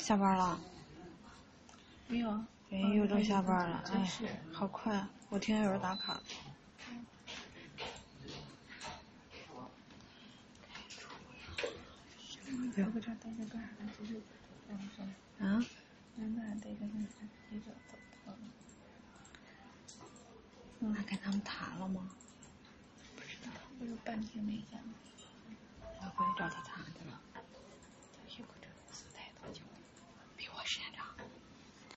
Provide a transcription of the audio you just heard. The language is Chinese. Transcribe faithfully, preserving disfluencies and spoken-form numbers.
下班了？ 没有啊。 哎，又都下班了，哎，好快！我听见有人打卡。 在这这待着干啥？就是晚上。 啊？ 那那待着干啥？接着走跑了。 那跟他们谈了吗？ 不知道，不是半天没见吗？ 我回去找他谈去了。 他去过这公司待多久？比我时间长。